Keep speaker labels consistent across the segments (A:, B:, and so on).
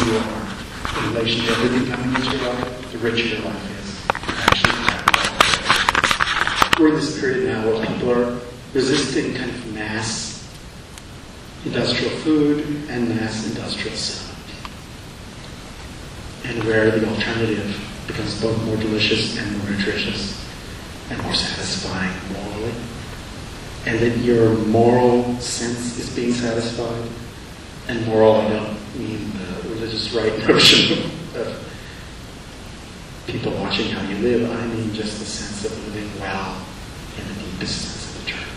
A: you are in relation to everything coming into your life, the richer your life is. Actually, we're in this period now where people are resisting kind of mass industrial food and mass industrial sound, and where the alternative becomes both more delicious and more nutritious and more satisfying morally, and that your moral sense is being satisfied. And moral, I don't mean the religious right notion of people watching how you live. I mean just the sense of living well in the deepest sense of the term.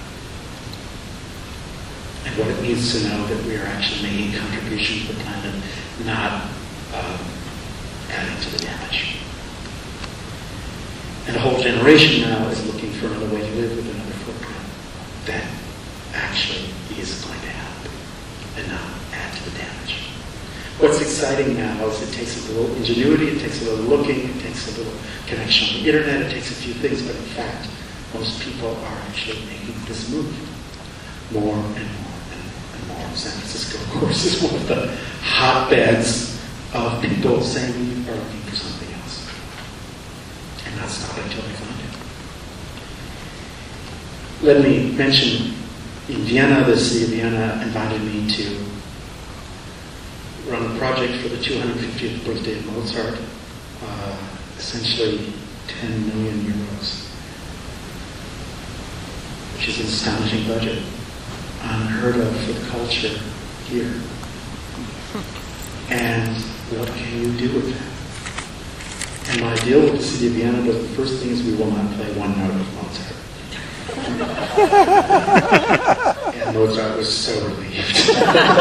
A: And what it means to know that we are actually making a contribution to the planet, not adding to the damage. And a whole generation now is looking for another way to live with another footprint that actually is going to happen and not add to the damage. What's exciting now is it takes a little ingenuity, it takes a little looking, it takes a little connection on the internet, it takes a few things, but in fact, most people are actually making this move more and more and more. San Francisco, of course, is one of the hotbeds of people saying we are looking for something else and not stopping until they find it. Let me mention, in Vienna, the city of Vienna invited me to run a project for the 250th birthday of Mozart, essentially 10 million euros, which is an astonishing budget, unheard of for the culture here. And what can you do with that? And my deal with the city of Vienna was the first thing is we will not play one note of Mozart. And Mozart was so relieved.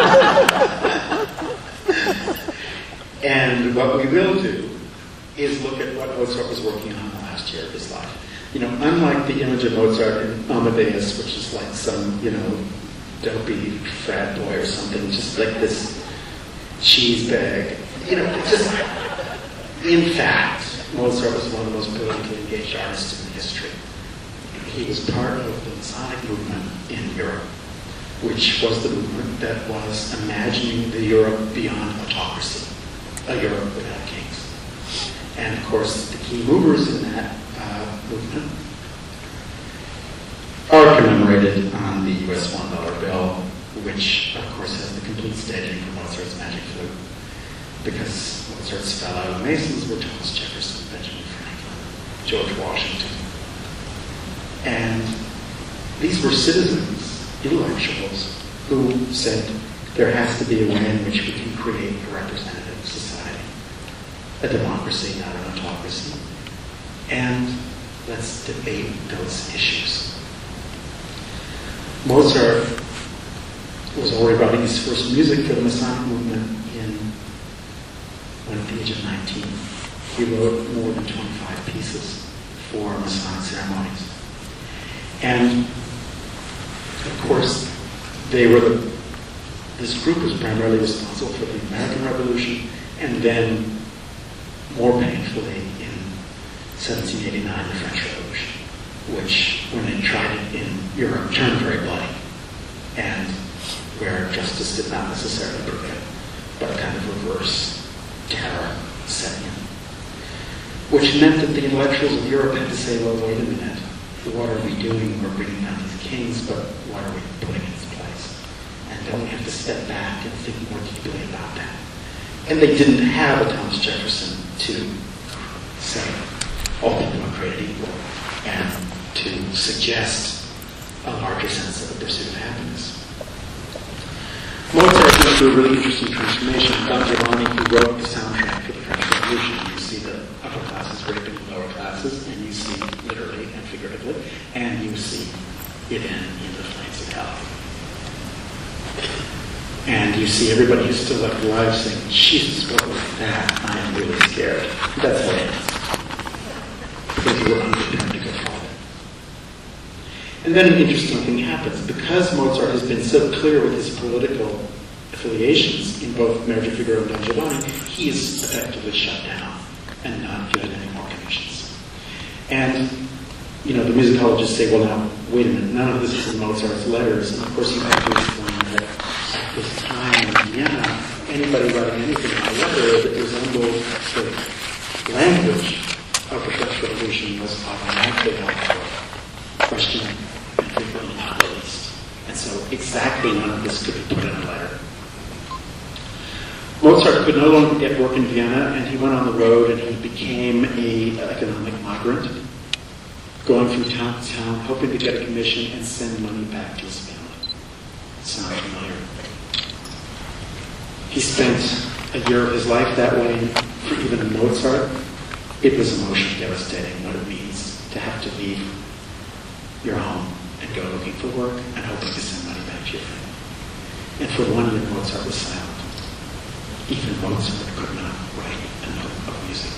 A: And what we will do is look at what Mozart was working on the last year of his life. You know, unlike the image of Mozart in Amadeus, which is like some, dopey frat boy or something, just like this cheese bag. Just, in fact, Mozart was one of the most politically engaged artists in history. He was part of the Masonic movement in Europe, which was the movement that was imagining the Europe beyond autocracy, a Europe without kings. And of course, the key movers in that movement are commemorated on the US $1 bill, which of course has the complete staging for Mozart's Magic Flute, because Mozart's fellow Masons were Thomas Jefferson, Benjamin Franklin, George Washington. And these were citizens, intellectuals, who said there has to be a way in which we can create a representative society, a democracy, not an autocracy. And let's debate those issues. Mozart was already writing his first music for the Masonic movement when at the age of 19. He wrote more than 25 pieces for Masonic ceremonies. And of course, this group was primarily responsible for the American Revolution, and then more painfully in 1789, the French Revolution, which, when they tried it in Europe, turned very bloody, and where justice did not necessarily prevail, but a kind of reverse terror set in. Which meant that the intellectuals of Europe had to say, well, wait a minute, what are we doing? We're bringing down these kings, but what are we putting in its place? And then we have to step back and think more deeply about that. And they didn't have a Thomas Jefferson to say, all people are created equal, and to suggest a larger sense of the pursuit of happiness. Mozart went through a really interesting transformation. Don Giovanni, who wrote the soundtrack for the French Revolution, you see the upper classes raping the lower classes, and you see literally and figuratively, and you see it in the flames of hell. And you see everybody who's still left alive saying, Jesus, what was that? I am really scared. That's what it is. Because you were unprepared to go forward. And then an interesting thing happens. Because Mozart has been so clear with his political affiliations in both Marriage of Figaro and Don Giovanni, he is effectively shut down and not given any more commissions. And, the musicologists say, well, now, wait a minute, none of this is in Mozart's letters. And of course, you have to explain that at this time in Vienna, anybody writing anything on a letter that resembled the language of the French Revolution was automatically held for question and frequently not released. And so exactly none of this could be put in a letter. Mozart could no longer get work in Vienna, and he went on the road and he became an economic migrant, going from town to town, hoping to get a commission and send money back to his family. Sound familiar? He spent a year of his life that way. For even Mozart, it was emotionally devastating what it means to have to leave your home and go looking for work and hoping to send money back to your family. And for 1 year, Mozart was silent. Even Mozart could not write a note of music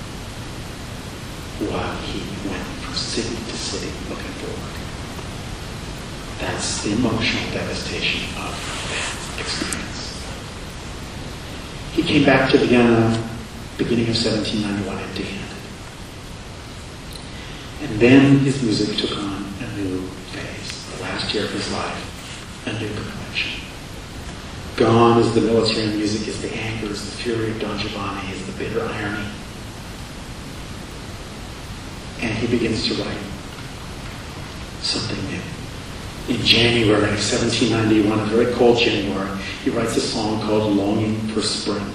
A: while he went from city to city looking for work. That's the emotional devastation of that experience. He came back to Vienna beginning of 1791 empty-handed. And then his music took on a new phase. The last year of his life, a new complexion. Gone is the military music, is the anger, is the fury of Don Giovanni, is the bitter irony. And he begins to write something new. In January 1791, a very cold January, he writes a song called Longing for Spring.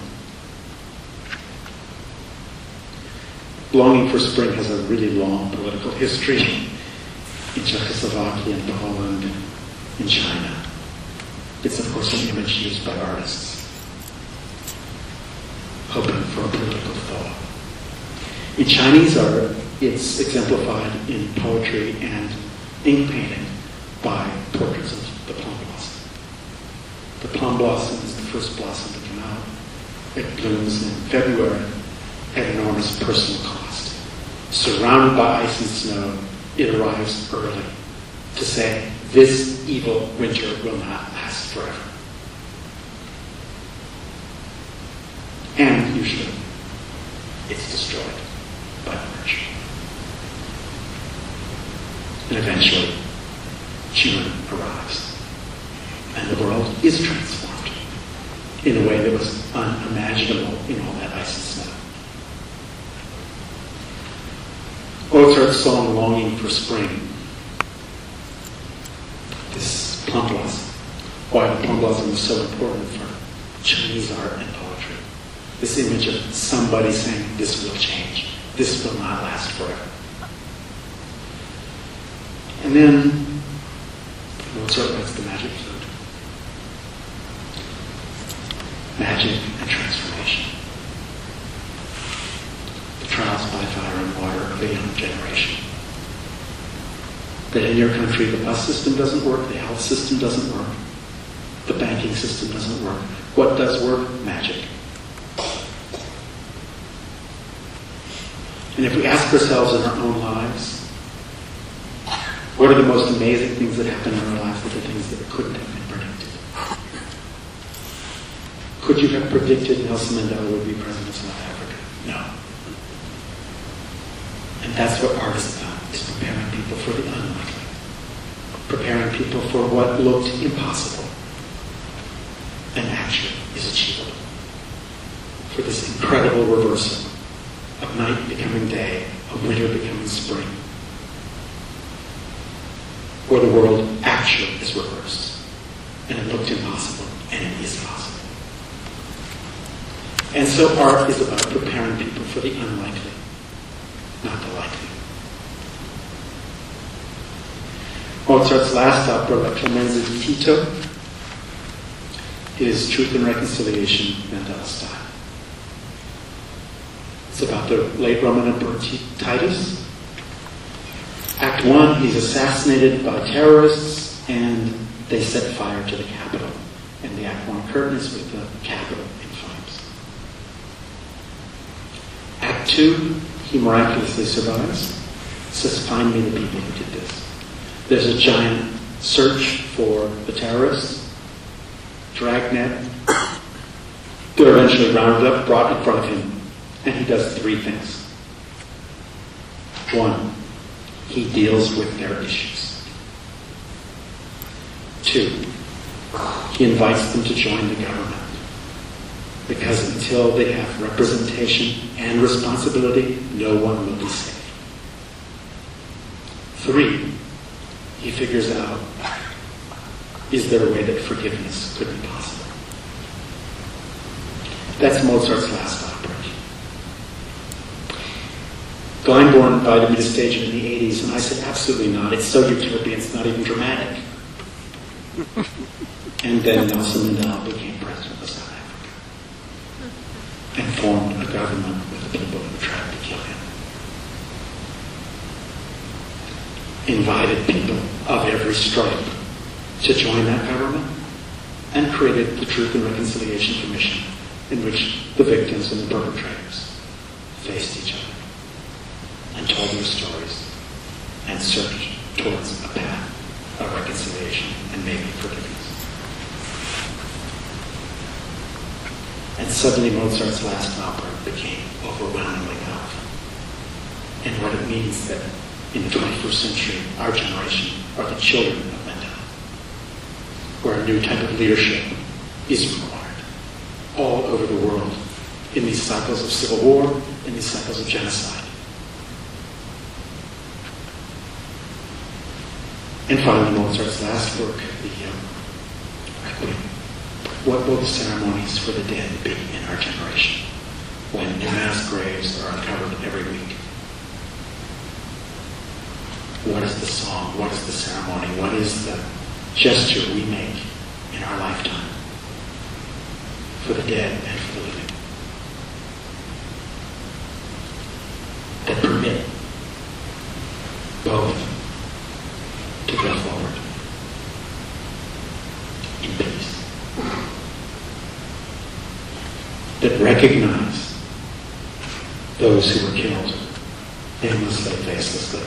A: Longing for Spring has a really long political history in Czechoslovakia, in Poland, in China. It's, of course, an image used by artists, hoping for a political thaw. In Chinese art, it's exemplified in poetry and ink painting by portraits of the plum blossom. The plum blossom is the first blossom to come out. It blooms in February at enormous personal cost. Surrounded by ice and snow, it arrives early to say, this evil winter will not last forever. And usually, it's destroyed by March. And eventually, June arrives. And the world is transformed in a way that was unimaginable in all that ice and snow. Mozart's song, Longing for Spring, this plum blossom, why the plum blossom was so important for Chinese art and poetry. This image of somebody saying, this will change, this will not last forever. And then Mozart writes the Magic Flute. Magic and transformation. The trials by fire and water of the young generation. That in your country the bus system doesn't work, the health system doesn't work, the banking system doesn't work. What does work? Magic. And if we ask ourselves in our own lives, what are the most amazing things that happen in our lives that are things that couldn't have been predicted? Could you have predicted Nelson Mandela would be president of South Africa? No. And that's what art is about, is preparing people for the unlikely. Preparing people for what looked impossible and actually is achievable. For this incredible reversal of night becoming day, of winter becoming spring, where the world actually is reversed. And it looked impossible, and it is possible. And so art is about preparing people for the unlikely, not the likely. Mozart's last opera, La Clemenza di Tito, is Truth and Reconciliation, Mandela style. It's about the late Roman Emperor Titus. Act 1, he's assassinated by terrorists, and they set fire to the Capitol. And the Act 1 curtain is with the Capitol in flames. Act 2, he miraculously survives. Says, find me the people who did this. There's a giant search for the terrorists. Dragnet. They're eventually rounded up, brought in front of him, and he does 3 things. 1, he deals with their issues. 2, He invites them to join the government. Because until they have representation and responsibility, no one will be safe. 3, he figures out, is there a way that forgiveness could be possible? That's Mozart's last opera. Glyndebourne invited me to stage it in the 80s, and I said, absolutely not. It's so utopian, it's not even dramatic. And then Nelson Mandela became president of South Africa and formed a government with the people who tried to kill him. Invited people of every stripe to join that government and created the Truth and Reconciliation Commission, in which the victims and the perpetrators faced each other and told their stories and searched towards a path of reconciliation and maybe forgiveness. And suddenly Mozart's last opera became overwhelmingly powerful. And what it means that in the 21st century, our generation are the children of Mandela, where a new type of leadership is required all over the world in these cycles of civil war, in these cycles of genocide. And finally, Mozart's last work, the Requiem. What will the ceremonies for the dead be in our generation when new mass graves are uncovered every week? What is the song? What is the ceremony? What is the gesture we make in our lifetime for the dead and for the living that permit both to go forward in peace, that recognize those who were killed aimlessly, facelessly,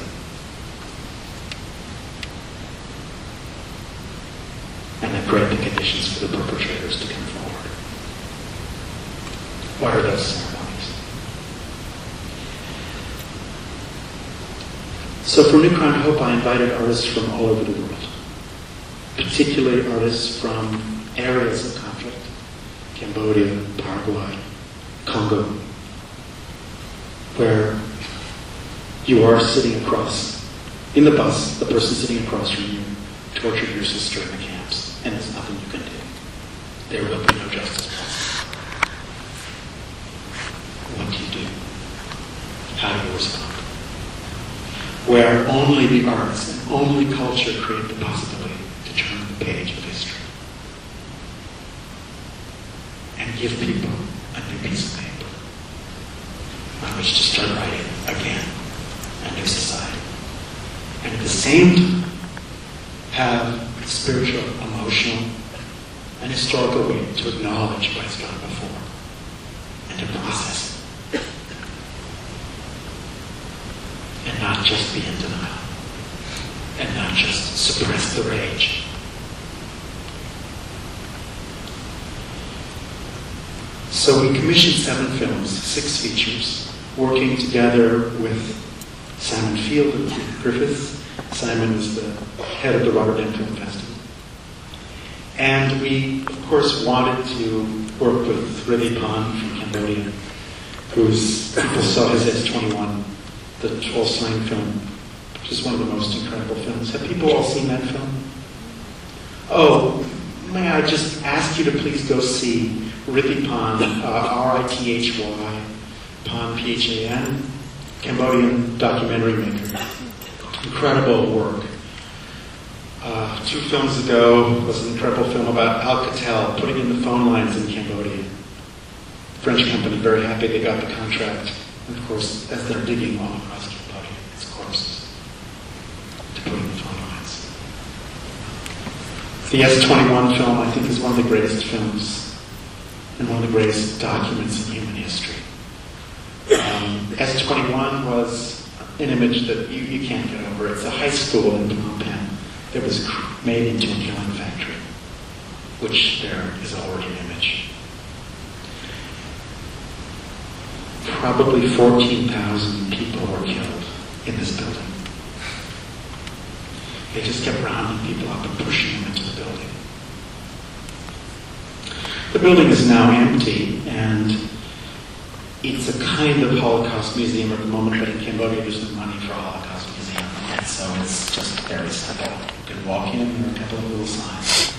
A: and that create the conditions for the perpetrators to come forward. What are those ceremonies? So for New Crown Hope, I invited artists from all over the world, particularly artists from areas of conflict: Cambodia, Paraguay, Congo, where you are sitting across, in the bus, the person sitting across from you tortured your sister in the camps, and there's nothing you can do. There will be no justice possible. What do you do? How do you respond? Where only the arts and only culture create the possibility to turn the page of history and give people a new piece of paper on which to start writing again a new society. And at the same time, have spiritual, emotional, and historical weight to acknowledge what has gone before and to process it. And not just be in denial. And not just suppress the rage. So we commissioned 7 films, 6 features, working together with Simon Field and Keith Griffiths. Simon was the head of the Rotterdam Film Festival. And we, of course, wanted to work with Rivipan from Cambodia, whose people saw his S21, the Tuol Sleng film, which is one of the most incredible films. Have people all seen that film? Oh, may I just ask you to please go see Rivipan, R-I-T-H-Y, Pan, P-H-A-N, Cambodian documentary maker. Incredible work. 2 films ago was an incredible film about Alcatel putting in the phone lines in Cambodia. French company, very happy they got the contract. And of course, as they're digging all across Cambodia, it's corpses to put in the phone lines. The S21 film, I think, is one of the greatest films and one of the greatest documents in human history. S21 was an image that you can't get over. It's a high school in Phnom Penh that was made into a killing factory, which there is already an image. Probably 14,000 people were killed in this building. They just kept rounding people up and pushing them into the building. The building is now empty, and it's a kind of Holocaust museum at the moment, but in Cambodia there's no money for a Holocaust museum, and so it's just very simple. You can walk in, and there are a couple of little signs.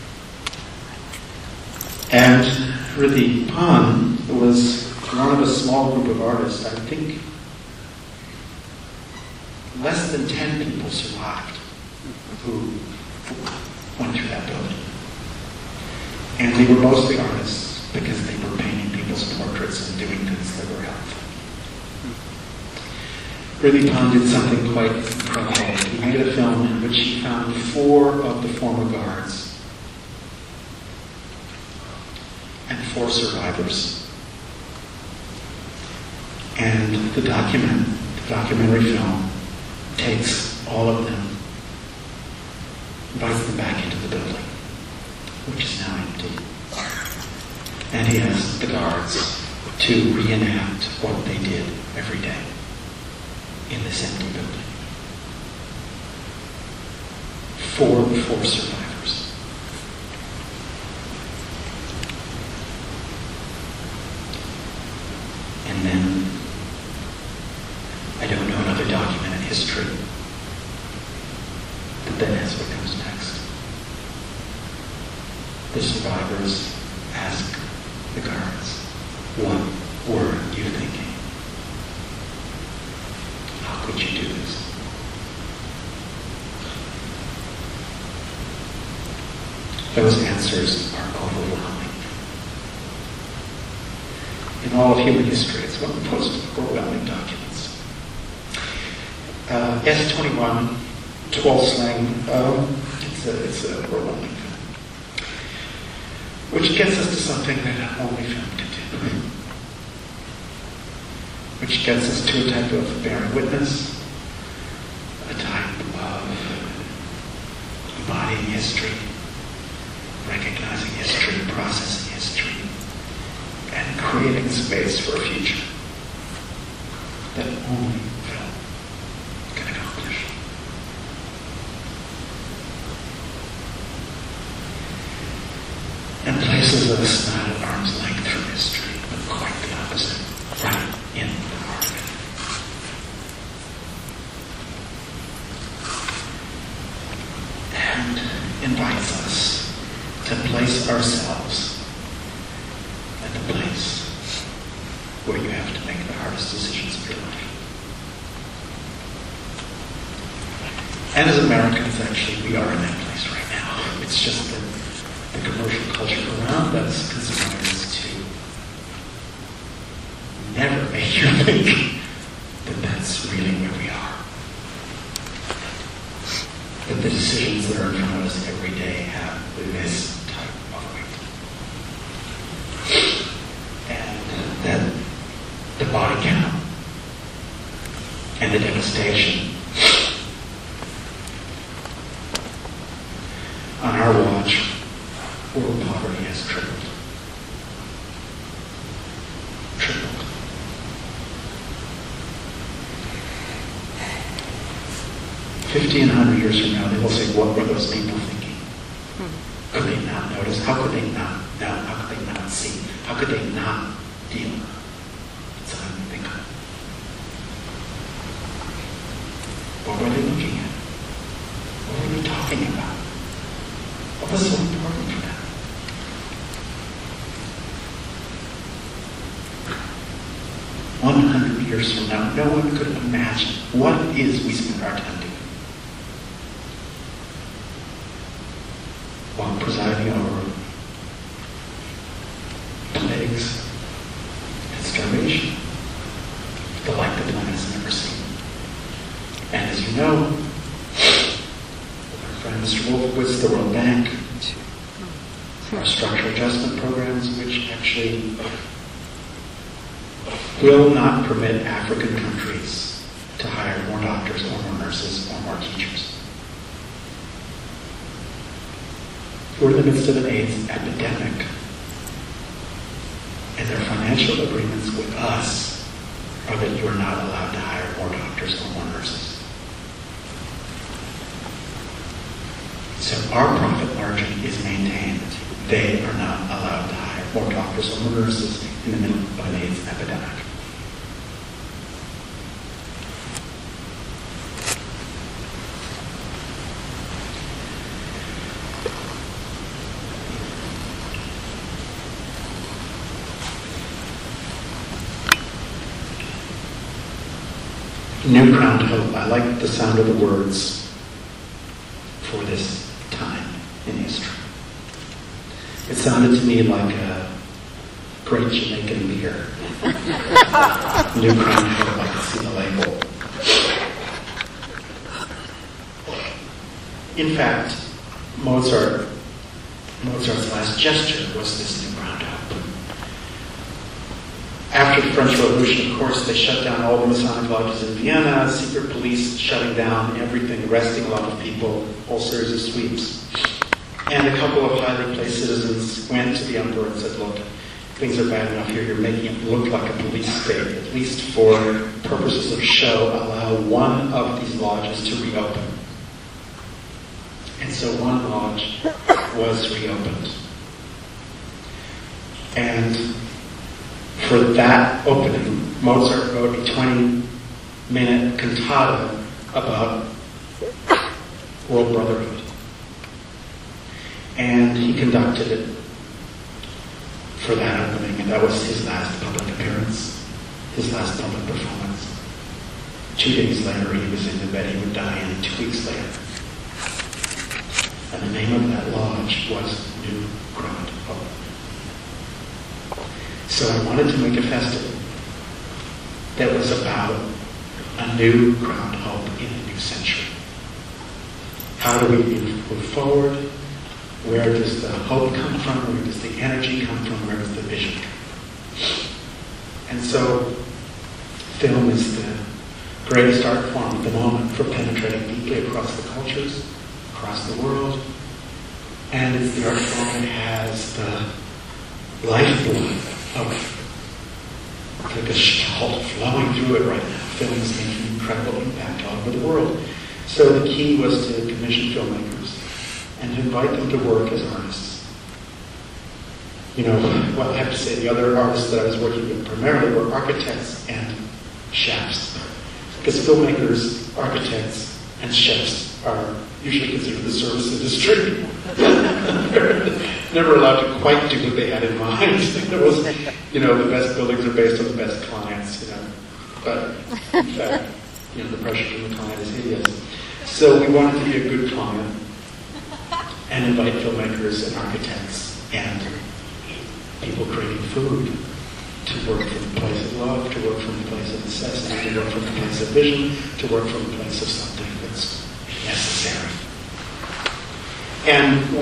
A: And Riddhi Pan was one of a small group of artists. I think less than 10 people survived who went through that building. And they were mostly artists because they were painting people's portraits and doing things that were helpful. Riddhi Pan did something quite incredible. He made a film in which he found 4 of the former guards and 4 survivors. And the documentary film takes all of them, invites them back into the building, which is now empty. And he asks the guards to reenact what they did every day in this empty building. For the 4 survivors. And then, I don't know another documented history that then has what comes next. The survivors ask the guards, what were you thinking? How could you do this? Those answers are overwhelming. In all of human history, it's one of the most overwhelming documents. S-21, Tuol Sleng, it's a overwhelming film, which gets us to something that only film can do, which gets us to a type of bearing witness, a type of embodying history, recognizing history, processing history, and creating space for a future that only film can accomplish. And places us not at arm's length from history, but quite the opposite, right in the heart of it. And invites us to place ourselves at the place where you have to make the hardest decisions of your life. And as Americans, actually, we are in that place right now. It's just that the commercial culture around us conspires to never make you think that that's really where we are. That the decisions that are in front of us every day have this type of weight. And that the body count and the devastation on our watch, world poverty has tripled. Tripled. $50 and 100 years from now, they will say, what were those people thinking? Could they not notice? How could they not know? How could they not see? How could they not deal? It's unthinkable. What were they looking at? What were they talking about? What was so important for them? 100 years from now, no one could imagine what it is we spend our time doing. While presiding over plagues and starvation, the like the planet has never seen. And as you know, our friend Mr. Wolfowitz, the World Bank, our structural adjustment programs, which actually will not permit African countries to hire more doctors or more nurses or more teachers. We're in the midst of an AIDS epidemic, and their financial agreements with us are that you're not allowed to hire more doctors or more nurses. So our profit margin is maintained they are not allowed to hire more doctors or more nurses in the middle of an AIDS epidemic. Newfound hope. I like the sound of the words for this time in history. It sounded to me like a great Jamaican beer. Newfound hope. I could see the label. In fact, Mozart's last gesture was this newfound hope. After the French Revolution, of course, they shut down all the Masonic lodges in Vienna, secret police shutting down everything, arresting a lot of people, whole series of sweeps. And a couple of highly placed citizens went to the emperor and said, look, things are bad enough here, you're making it look like a police state. At least for purposes of show, allow one of these lodges to reopen. And so one lodge was reopened. And for that opening, Mozart wrote a 20-minute cantata about world brotherhood. And he conducted it for that opening, and that was his last public appearance, his last public performance. 2 days later, he was in the bed he would die in 2 weeks later. And the name of that lodge was New Ground Hope. So I wanted to make a festival that was about a new ground hope in a new century. How do we move forward? Where does the hope come from? Where does the energy come from? Where does the vision come? And so film is the greatest art form at the moment for penetrating deeply across the cultures, across the world. And it's the art form that has the lifeblood of the gestalt flowing through it right now. Film is making incredible impact all over the world. So the key was to commission filmmakers and to invite them to work as artists. You know, well, I have to say the other artists that I was working with primarily were architects and chefs. Because filmmakers, architects, and chefs are usually considered the service industry. Never allowed to quite do what they had in mind. It was, the best buildings are based on the best clients, But, in fact, the pressure from the client is hideous. So we wanted to be a good client and invite filmmakers and architects and people creating food to work from the place of love, to work from the place of necessity, to work from the place of vision, to work from the place of something that's necessary. And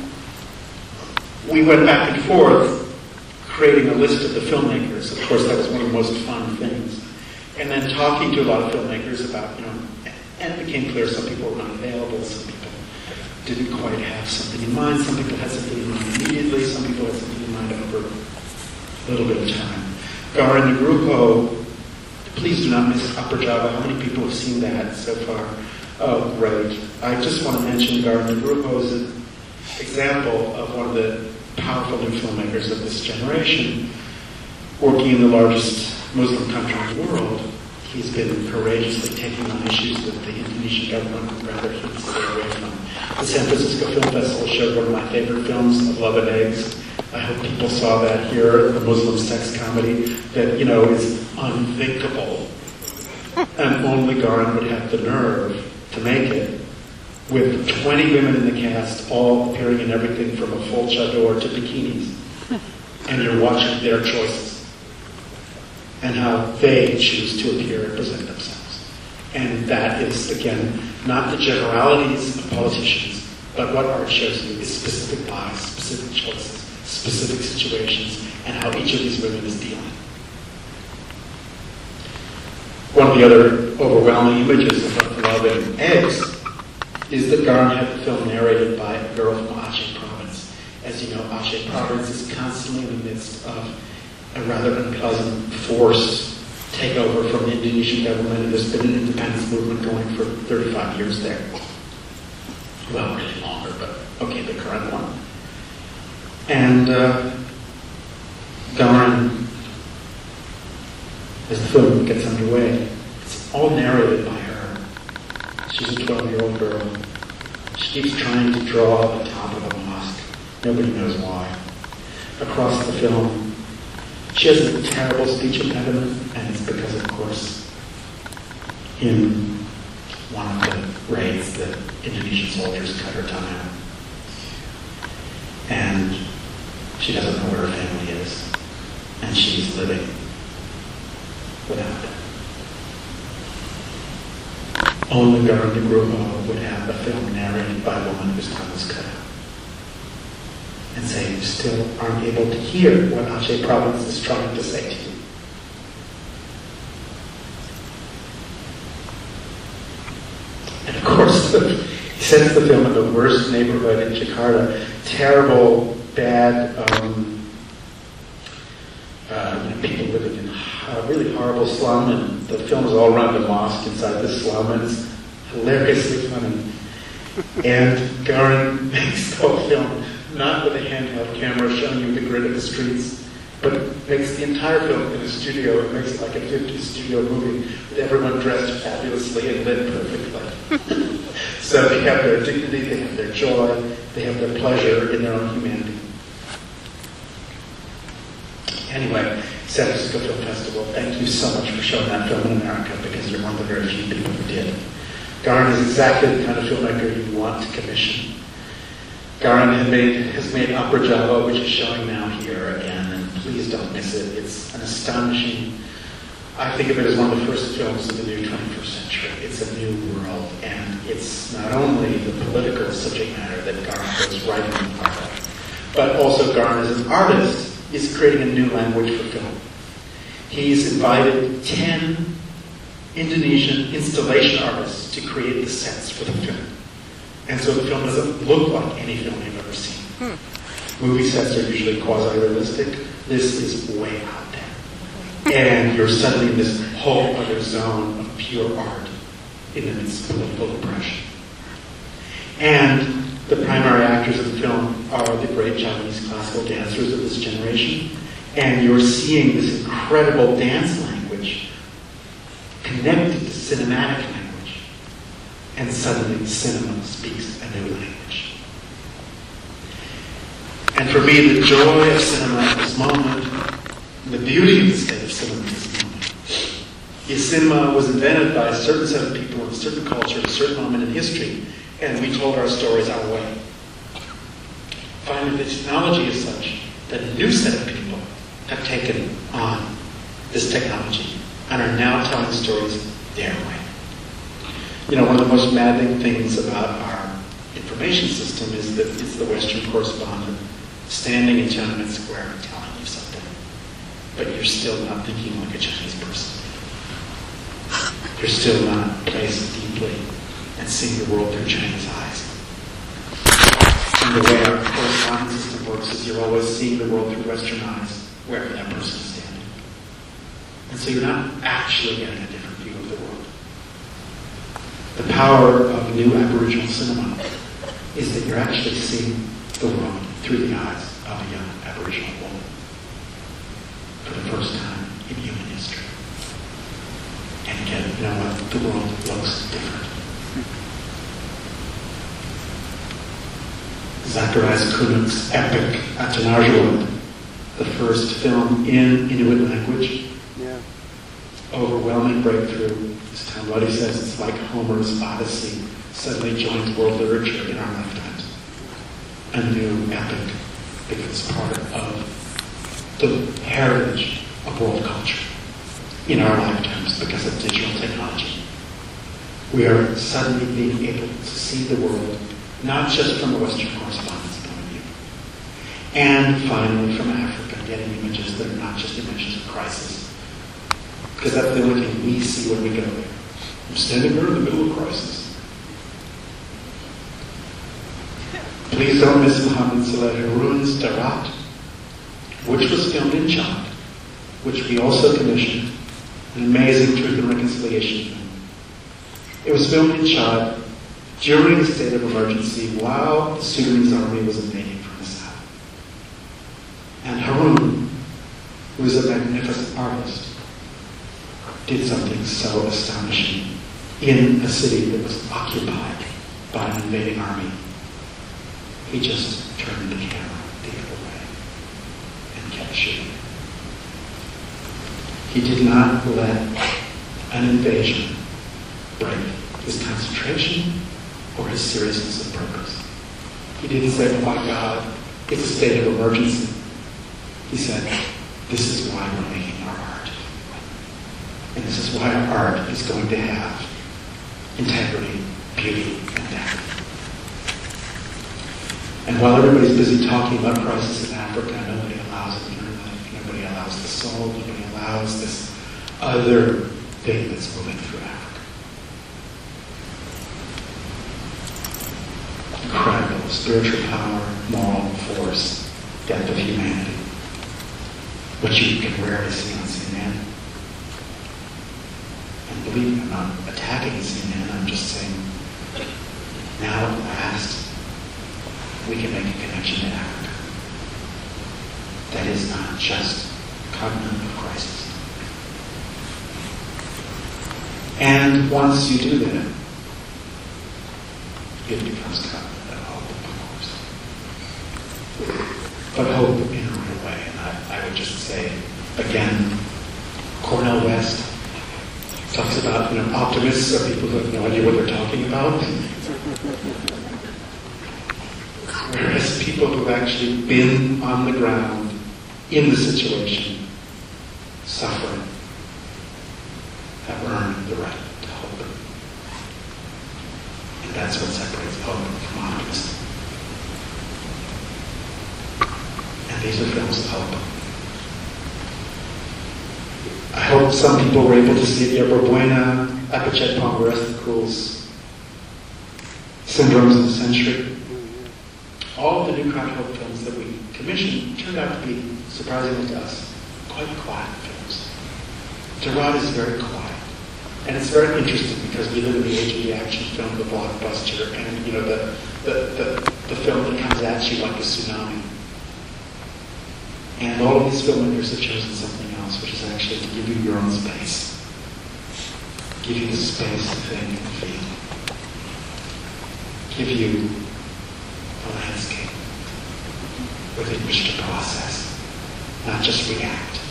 A: we went back and forth creating a list of the filmmakers. Of course, that was one of the most fun things. And then talking to a lot of filmmakers about, and it became clear some people were not available, some people didn't quite have something in mind, some people had something in mind immediately, some people had something in mind over a little bit of time. Garin Negrujo, please do not miss Upper Java. How many people have seen that so far? Oh, great. I just want to mention Garin Negrujo is an example of one of the powerful new filmmakers of this generation, working in the largest Muslim country in the world. He's been courageously taking on issues that the Indonesian government would rather he stay away from. The San Francisco Film Festival showed one of my favorite films, Of Love and Eggs. I hope people saw that here, the Muslim sex comedy that, is unthinkable. And only Garin would have the nerve to make it, with 20 women in the cast, all appearing in everything from a full chador to bikinis. And you're watching their choices and how they choose to appear and present themselves. And that is, again, not the generalities of politicians, but what art shows you is specific lives, specific choices, specific situations, and how each of these women is dealing. One of the other overwhelming images of Love and Eggs is that Garin had the film narrated by a girl from Aceh province. As you know, Aceh province is constantly in the midst of a rather unpleasant forced takeover from the Indonesian government, and there's been an independence movement going for 35 years there. Well, really longer, but okay, the current one. And Garin, as the film gets underway, it's all narrated by her. She's a 12-year-old girl. She keeps trying to draw the top of a mosque. Nobody knows why. Across the film, she has a terrible speech impediment, and it's because, of course, in one of the raids, the Indonesian soldiers cut her tongue out. And she doesn't know where her family is. And she's living without it. Only Garin Nugroho would have a film narrated by a woman whose tongue was cut out. And say, you still aren't able to hear what Aceh province is trying to say to you. And of course, he sets the film in the worst neighborhood in Jakarta. Terrible, bad, people living in a really horrible slum, and the film is all around the mosque inside the slum, and it's hilariously funny. And Garin makes the whole film not with a handheld camera showing you the grid of the streets, but makes the entire film in a studio. It makes it like a 50s studio movie with everyone dressed fabulously and lit perfectly. So they have their dignity, they have their joy, they have their pleasure in their own humanity. Anyway, San Francisco Film Festival, thank you so much for showing that film in America, because you're one of the very few people who did. Garin is exactly the kind of filmmaker you want to commission. Garin has made Opera Java, which is showing now here again, and please don't miss it. It's an astonishing, I think of it as one of the first films of the new 21st century. It's a new world, and it's not only the political subject matter that Garin was writing in the part of, but also Garin as an artist is creating a new language for film. He's invited 10 Indonesian installation artists to create the sets for the film. And so the film doesn't look like any film you've ever seen. Movie sets are usually quasi-realistic. This is way out there. And you're suddenly in this whole other zone of pure art in the midst of political oppression. And the primary actors of the film are the great Javanese classical dancers of this generation. And you're seeing this incredible dance language connected to cinematic language. And suddenly cinema speaks a new language. And for me, the joy of cinema at this moment, the beauty of the state of cinema at this moment, is cinema was invented by a certain set of people in a certain culture at a certain moment in history, and we told our stories our way. Finally, the technology is such that a new set of people have taken on this technology and are now telling stories their way. You know, one of the most maddening things about our information system is that it's the Western correspondent standing in Tiananmen Square and telling you something, but you're still not thinking like a Chinese person. You're still not placed deeply and seeing the world through Chinese eyes. And the way our correspondence system works is you're always seeing the world through Western eyes, wherever that person is standing. And so you're not actually getting a different view of the world. The power of new Aboriginal cinema is that you're actually seeing the world through the eyes of a young Aboriginal woman for the first time in human history. And again, you know what? The world looks different. Zacharias Kunuk's epic Atanarjuat, the first film in Inuit language, overwhelming breakthrough. This time, what he says, it's like Homer's Odyssey suddenly joins world literature in our lifetimes. A new epic becomes part of the heritage of world culture in our lifetimes because of digital technology. We are suddenly being able to see the world not just from a Western correspondent's point of view. And finally, from Africa, getting images that are not just images of crisis. Because that's the only thing we see when we go there. I'm standing here in the middle of crisis. Please don't miss Mohammed Saleh Haroun's Darat, which was filmed in Chad, which we also commissioned, an amazing truth and reconciliation film. It was filmed in Chad during the state of emergency while the Sudanese army was invading from the south.
B: who's a magnificent artist, did something so astonishing in a city that was occupied by an invading army. He just turned the camera the other way and kept shooting. He did not let an invasion break his concentration or his seriousness of purpose. He didn't say, oh my God, it's a state of emergency. He said, this is why we're making our art. And this is why our art is going to have integrity, beauty, and depth. And while everybody's busy talking about crisis in Africa, nobody allows it in their life, nobody allows the soul, nobody allows this other thing that's moving through Africa. Incredible spiritual power, moral force, depth of humanity, which you can rarely see on CNN. And believe me, I'm not attacking CNN, I'm just saying, now at last, we can make a connection to Africa. That is not just a continent of crisis. And once you do that, it becomes a continent of hope, of course. But hope in a real way. And I would just say, again, Cornel West talks about, optimists are people who have no idea what they're talking about. Whereas people who've actually been on the ground in the situation, suffering, have earned the right to hope. And that's what separates hope from optimism. And these are films of hope. I hope some people were able to see Yerba Buena, Apichet Ponderesticles, Syndromes of the Century. All of the New Crowd Hope films that we commissioned turned out to be, surprisingly to us, quite quiet films. Gerard is very quiet. And it's very interesting because we live in the age of the action film, the blockbuster, and the film that comes at you like a tsunami. And all of these filmmakers have chosen something else, which is actually to give you your own space. Give you the space to think and feel. Give you a landscape within which to process, not just react.